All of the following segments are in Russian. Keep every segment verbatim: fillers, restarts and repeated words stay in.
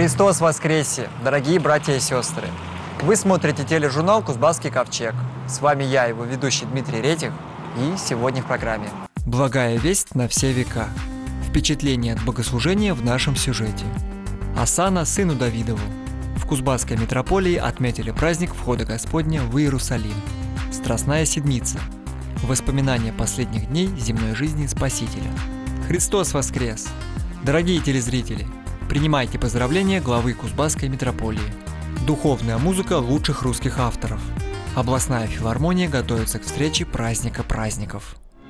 Христос воскресе, дорогие братья и сестры! Вы смотрите тележурнал «Кузбасский ковчег». С вами я, его ведущий Дмитрий Ретих, и сегодня в программе «Благая весть на все века». Впечатление от богослужения в нашем сюжете. Осанна сыну Давидову. В Кузбасской митрополии отметили праздник Входа Господня в Иерусалим. Страстная седмица. Воспоминания последних дней земной жизни Спасителя. Христос воскрес! Дорогие телезрители, принимайте поздравления главы Кузбасской митрополии. Духовная музыка лучших русских авторов. Областная филармония готовится к встрече праздника праздников.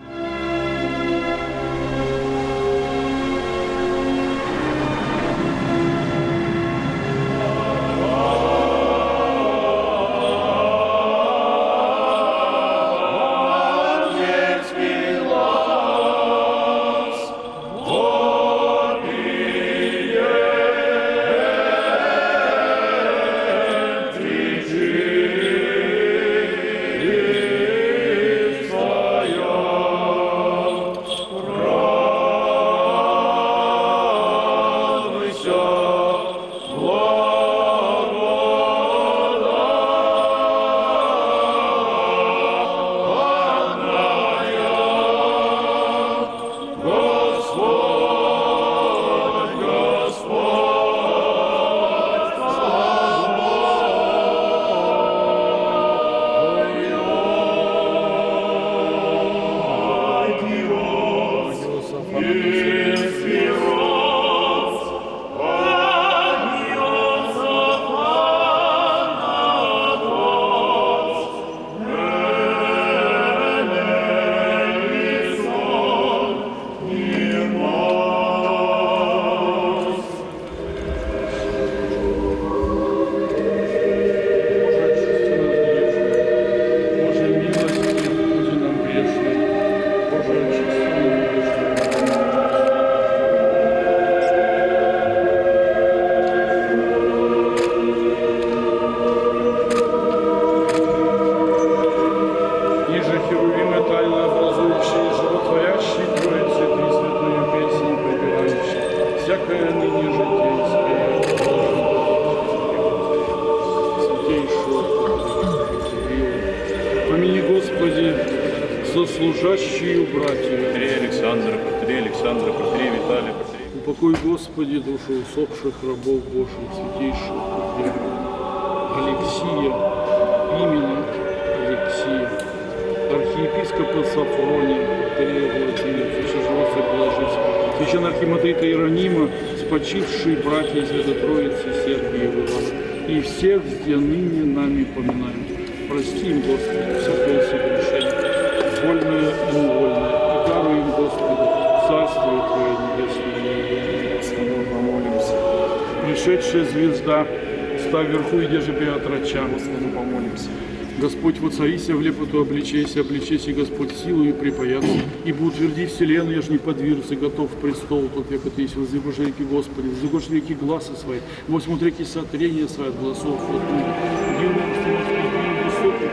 Служащие братья, протерей Александра, протерей Александра, протерей Виталия, протерей. Упокой, Господи, душу усопших рабов Божьих, святейших Алексия, имени Алексия, архиепископа Сафрония, протерея Владимира, Чижевца Блажинского, священноархимандрита Иеронима, спочившие братья Святой Троицы, Сергия и Ивана, и всех, где ныне нами поминаем. Прости им, Господи, всякое согрешение, вольное и невольное, и даруй им, Господи, Царствие Твое Небесное. Господу помолимся. Пришедшая звезда, ста вверху и держи Петрача. Господу помолимся. Господь, воцарися в лепоту, обличайся, обличайся, Господь, силу и припаяться, ибо утверди вселенную, я ж не подвижусь, и готов престол, тот век это есть, воздвигушь реки Господи, воздвигушь реки глаза свои, возьмут реки сотрения свои от голосов, вот тут, высокий,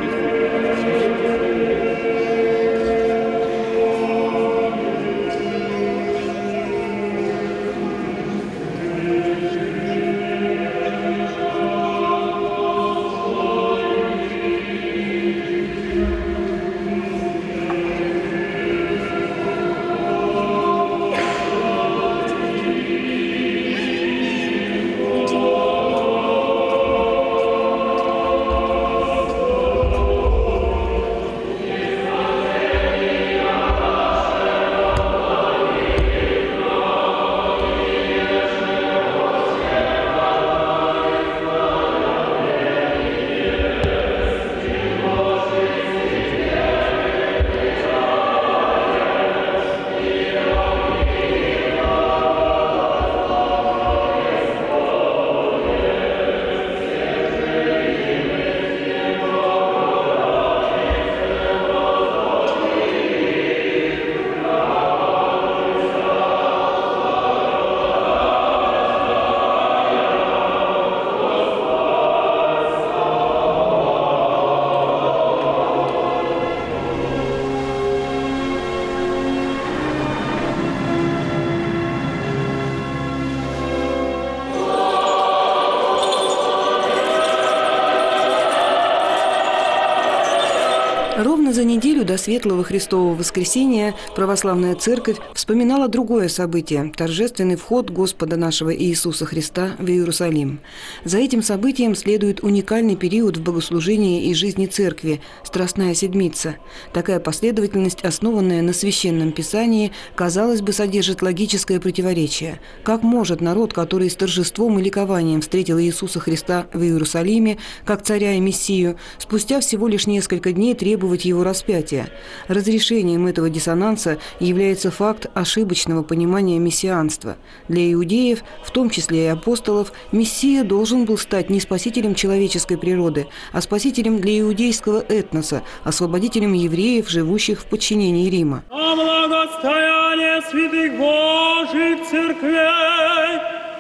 Ровно за неделю до Светлого Христового Воскресения православная церковь вспоминала другое событие – торжественный вход Господа нашего Иисуса Христа в Иерусалим. За этим событием следует уникальный период в богослужении и жизни церкви – Страстная Седмица. Такая последовательность, основанная на Священном Писании, казалось бы, содержит логическое противоречие. Как может народ, который с торжеством и ликованием встретил Иисуса Христа в Иерусалиме, как царя и Мессию, спустя всего лишь несколько дней требовать его распятия? Разрешением этого диссонанса является факт ошибочного понимания мессианства. Для иудеев, в том числе и апостолов, Мессия должен был стать не спасителем человеческой природы, а спасителем для иудейского этноса, освободителем евреев, живущих в подчинении Рима. О благостояние святых Божьих церквей,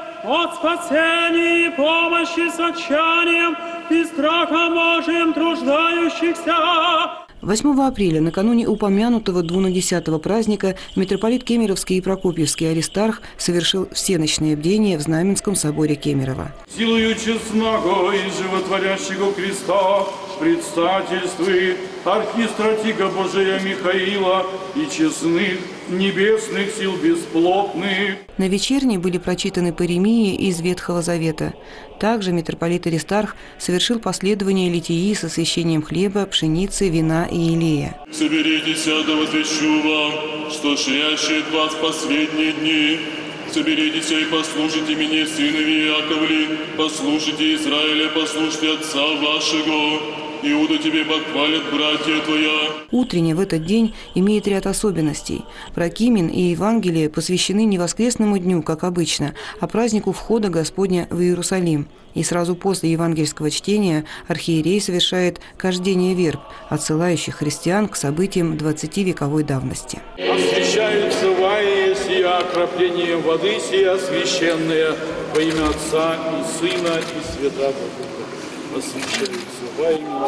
от спасения и помощи с отчаянием и страхом Божиим труждающихся. восьмого апреля, накануне упомянутого двунадесятого праздника, митрополит Кемеровский и Прокопьевский Аристарх совершил всеночное бдение в Знаменском соборе Кемерово. Силою честного и животворящего Христа предстательствует архистратига Божия Михаила и честных небесных сил бесплотных. На вечерне были прочитаны паремии из Ветхого Завета. Также митрополит Аристарх совершил последование литии с освящением хлеба, пшеницы, вина и елея. «Соберитесь, да возвещу вам, что шлящие от вас последние дни. Соберитесь и послушайте меня, сынове Яковле, послушайте Израиля, послушайте отца вашего. Иуда тебе похвалят, братья твоя». Утренне в этот день имеет ряд особенностей. Прокимен и Евангелие посвящены не воскресному дню, как обычно, а празднику входа Господня в Иерусалим. И сразу после евангельского чтения архиерей совершает кождение верб, отсылающих христиан к событиям двадцативековой давности. Освящаются ваи сия окроплением воды сия священные во имя Отца и Сына и Святого Духа. Освящаются во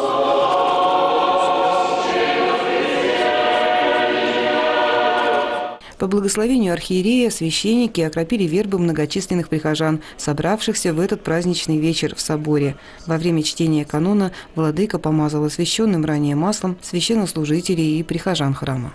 имя По благословению архиерея священники окропили вербы многочисленных прихожан, собравшихся в этот праздничный вечер в соборе. Во время чтения канона владыка помазал освященным ранее маслом священнослужителей и прихожан храма.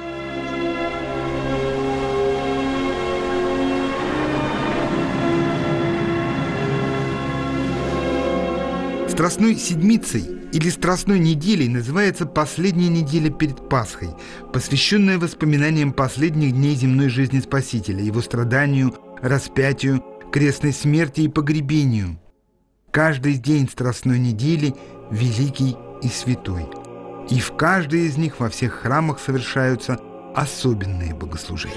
Страстной Седмицей или Страстной неделей называется последняя неделя перед Пасхой, посвященная воспоминаниям последних дней земной жизни Спасителя, его страданию, распятию, крестной смерти и погребению. Каждый день Страстной недели великий и святой, и в каждой из них во всех храмах совершаются особенные богослужения.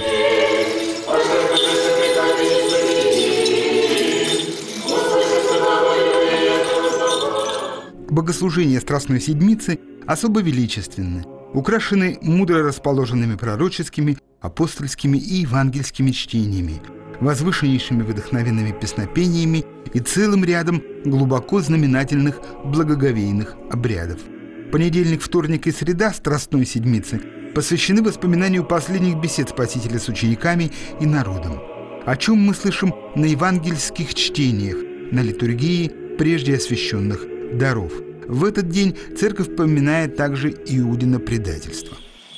Богослужения Страстной Седмицы особо величественны, украшены мудро расположенными пророческими, апостольскими и евангельскими чтениями, возвышеннейшими вдохновенными песнопениями и целым рядом глубоко знаменательных благоговейных обрядов. Понедельник, вторник и среда Страстной Седмицы посвящены воспоминанию последних бесед Спасителя с учениками и народом, о чем мы слышим на евангельских чтениях, на литургии прежде освященных даров. В этот день церковь поминает также Иудино предательство.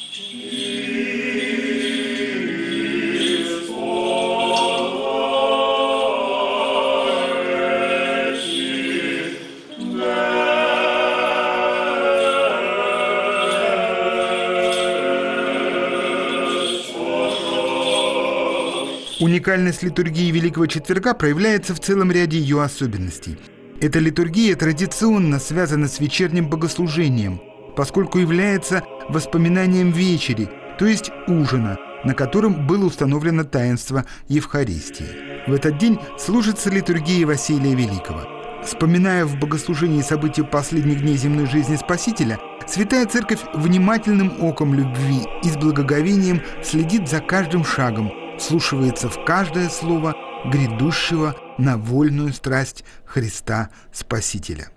Уникальность литургии Великого Четверга проявляется в целом ряде ее особенностей. Эта литургия традиционно связана с вечерним богослужением, поскольку является воспоминанием вечери, то есть ужина, на котором было установлено таинство Евхаристии. В этот день служится литургия Василия Великого. Вспоминая в богослужении события последних дней земной жизни Спасителя, Святая Церковь внимательным оком любви и с благоговением следит за каждым шагом, вслушивается в каждое слово грядущего на вольную страсть Христа Спасителя.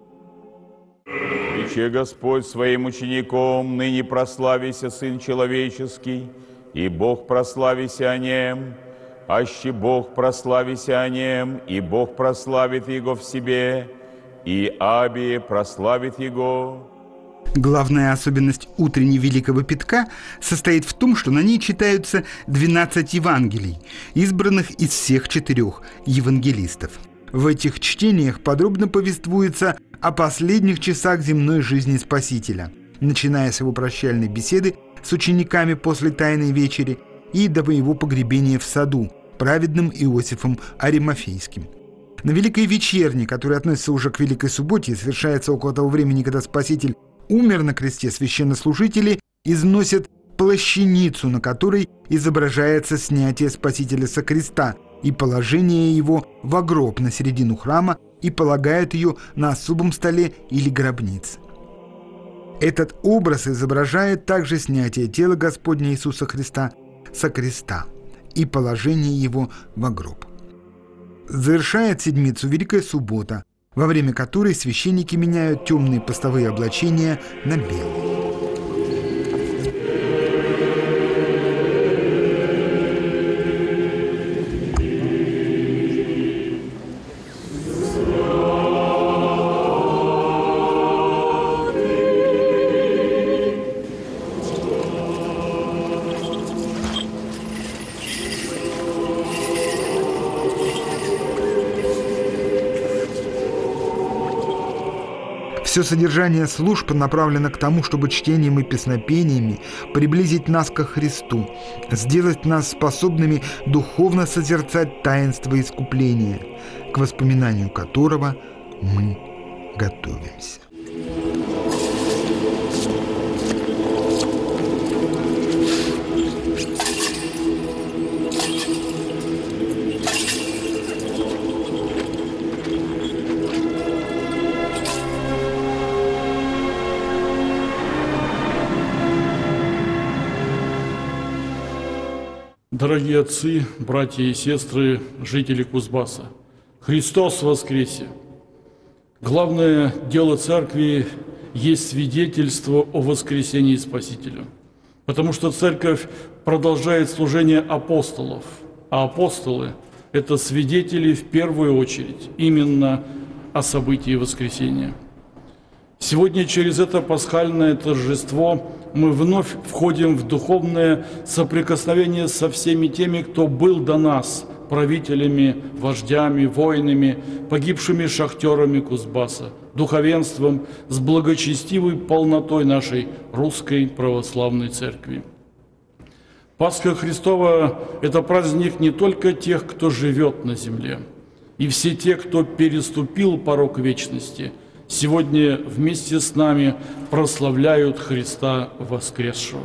«Иче Господь своим учеником, ныне прославися Сын Человеческий, и Бог прославися о Нем, аще Бог прославися о Нем, и Бог прославит Его в себе, и Абие прославит Его». Главная особенность утренней Великого Пятка состоит в том, что на ней читаются двенадцать Евангелий, избранных из всех четырех евангелистов. В этих чтениях подробно повествуется о последних часах земной жизни Спасителя, начиная с его прощальной беседы с учениками после Тайной вечери и до его погребения в саду праведным Иосифом Аримафейским. На Великой Вечерне, которая относится уже к Великой Субботе и совершается около того времени, когда Спаситель умер на кресте, священнослужители износят плащаницу, на которой изображается снятие Спасителя со креста и положение его во гроб на середину храма и полагают ее на особом столе или гробнице. Этот образ изображает также снятие тела Господня Иисуса Христа со креста и положение его во гроб. Завершает седмицу Великая Суббота, во время которой священники меняют темные постовые облачения на белые. Все содержание служб направлено к тому, чтобы чтением и песнопениями приблизить нас ко Христу, сделать нас способными духовно созерцать таинство искупления, к воспоминанию которого мы готовимся. Дорогие отцы, братья и сестры, жители Кузбасса, Христос воскресе! Главное дело Церкви есть свидетельство о воскресении Спасителя, потому что Церковь продолжает служение апостолов, а апостолы – это свидетели в первую очередь именно о событии воскресения. Сегодня через это пасхальное торжество мы вновь входим в духовное соприкосновение со всеми теми, кто был до нас правителями, вождями, воинами, погибшими шахтерами Кузбасса, духовенством с благочестивой полнотой нашей русской православной церкви. Пасха Христова – это праздник не только тех, кто живет на земле, и все те, кто переступил порог вечности, сегодня вместе с нами прославляют Христа воскресшего.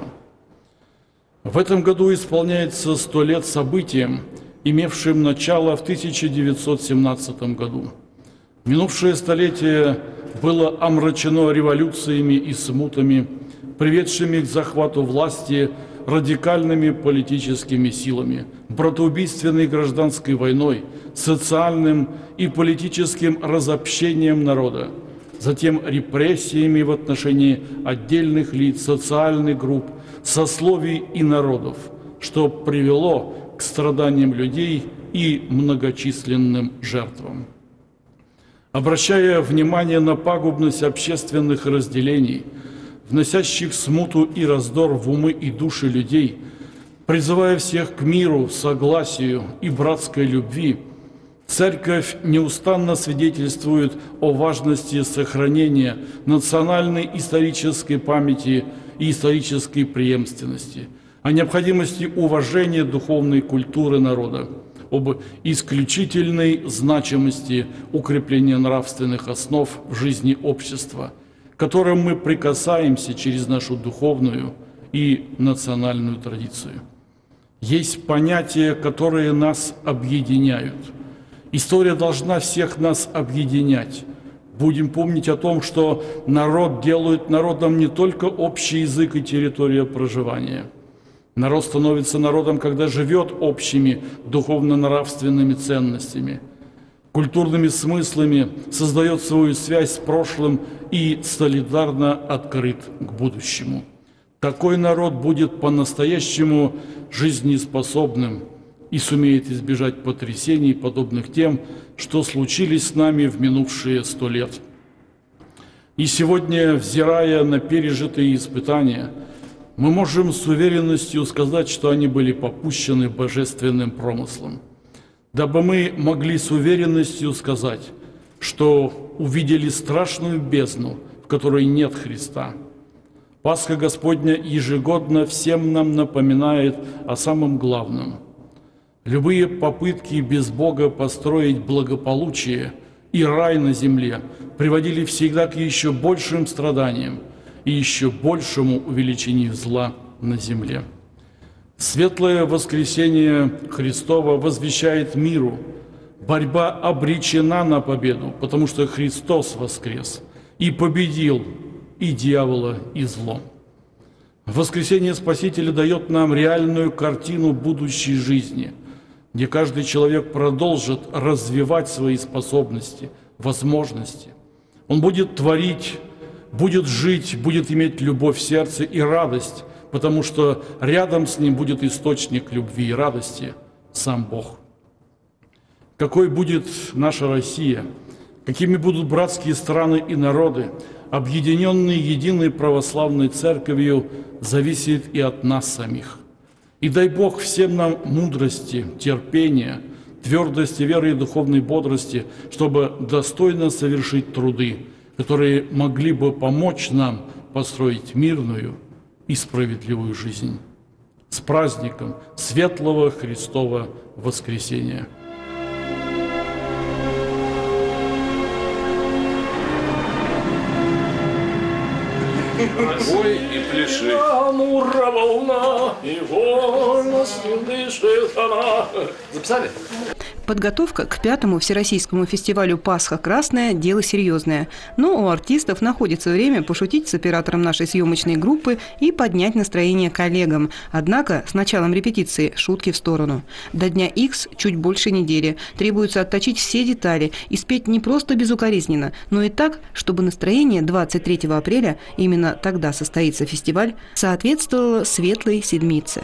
В этом году исполняется сто лет событиям, имевшим начало в тысяча девятьсот семнадцатом году. Минувшее столетие было омрачено революциями и смутами, приведшими к захвату власти радикальными политическими силами, братоубийственной гражданской войной, социальным и политическим разобщением народа, затем репрессиями в отношении отдельных лиц, социальных групп, сословий и народов, что привело к страданиям людей и многочисленным жертвам. Обращая внимание на пагубность общественных разделений, вносящих смуту и раздор в умы и души людей, призывая всех к миру, согласию и братской любви, Церковь неустанно свидетельствует о важности сохранения национальной исторической памяти и исторической преемственности, о необходимости уважения духовной культуры народа, об исключительной значимости укрепления нравственных основ в жизни общества, к которым мы прикасаемся через нашу духовную и национальную традицию. Есть понятия, которые нас объединяют. История должна всех нас объединять. Будем помнить о том, что народ делает народом не только общий язык и территория проживания. Народ становится народом, когда живет общими духовно-нравственными ценностями, культурными смыслами, создает свою связь с прошлым и солидарно открыт к будущему. Такой народ будет по-настоящему жизнеспособным и сумеет избежать потрясений, подобных тем, что случились с нами в минувшие сто лет. И сегодня, взирая на пережитые испытания, мы можем с уверенностью сказать, что они были попущены божественным промыслом, дабы мы могли с уверенностью сказать, что увидели страшную бездну, в которой нет Христа. Пасха Господня ежегодно всем нам напоминает о самом главном. Любые попытки без Бога построить благополучие и рай на земле приводили всегда к еще большим страданиям и еще большему увеличению зла на земле. Светлое воскресение Христово возвещает миру: борьба обречена на победу, потому что Христос воскрес и победил и дьявола, и зло. Воскресение Спасителя дает нам реальную картину будущей жизни, где каждый человек продолжит развивать свои способности, возможности. Он будет творить, будет жить, будет иметь любовь в сердце и радость, потому что рядом с ним будет источник любви и радости – сам Бог. Какой будет наша Россия, какими будут братские страны и народы, объединенные единой православной церковью, зависит и от нас самих. И дай Бог всем нам мудрости, терпения, твердости веры и духовной бодрости, чтобы достойно совершить труды, которые могли бы помочь нам построить мирную и справедливую жизнь. С праздником Светлого Христова Воскресения! Ой и пляши. Амура волна, и вольностью дышит она. Записали? Подготовка к пятому Всероссийскому фестивалю «Пасха Красная» – дело серьезное. Но у артистов находится время пошутить с оператором нашей съемочной группы и поднять настроение коллегам. Однако с началом репетиции шутки в сторону. До дня Х чуть больше недели. Требуется отточить все детали и спеть не просто безукоризненно, но и так, чтобы настроение двадцать третьего апреля, именно тогда состоится фестиваль, соответствовало Светлой Седмице.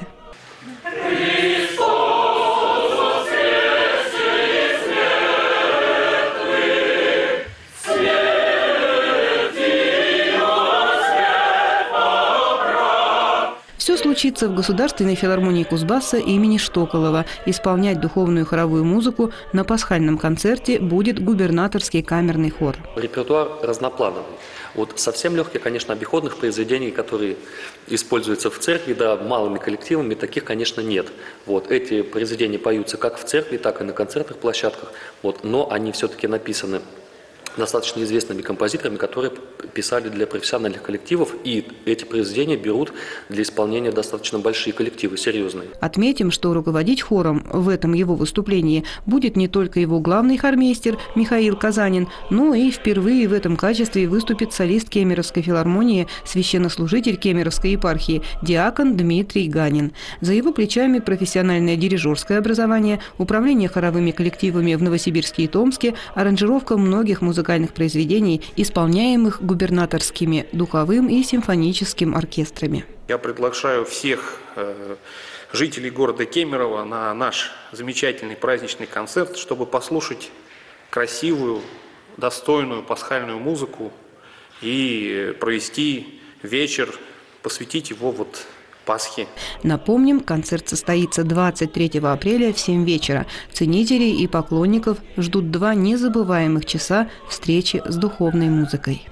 Все случится в Государственной филармонии Кузбасса имени Штоколова. Исполнять духовную хоровую музыку на пасхальном концерте будет губернаторский камерный хор. Репертуар разноплановый. От совсем легких, конечно, обиходных произведений, которые используются в церкви, да, малыми коллективами, таких, конечно, нет. Вот, эти произведения поются как в церкви, так и на концертных площадках, вот, но они все-таки написаны достаточно известными композиторами, которые писали для профессиональных коллективов, и эти произведения берут для исполнения достаточно большие коллективы, серьезные. Отметим, что руководить хором в этом его выступлении будет не только его главный хормейстер Михаил Казанин, но и впервые в этом качестве выступит солист Кемеровской филармонии, священнослужитель Кемеровской епархии, диакон Дмитрий Ганин. За его плечами профессиональное дирижерское образование, управление хоровыми коллективами в Новосибирске и Томске, аранжировка многих музыкальных музыкальных произведений, исполняемых губернаторскими, духовым и симфоническим оркестрами. Я приглашаю всех э, жителей города Кемерово на наш замечательный праздничный концерт, чтобы послушать красивую, достойную пасхальную музыку и провести вечер, посвятить его вот Пасхи. Напомним, концерт состоится двадцать третьего апреля в семь вечера. Ценителей и поклонников ждут два незабываемых часа встречи с духовной музыкой.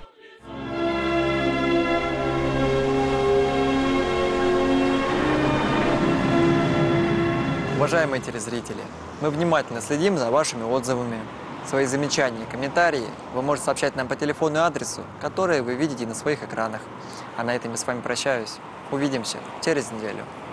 Уважаемые телезрители, мы внимательно следим за вашими отзывами. Свои замечания и комментарии вы можете сообщать нам по телефону и адресу, которые вы видите на своих экранах. А на этом я с вами прощаюсь. Увидимся через неделю.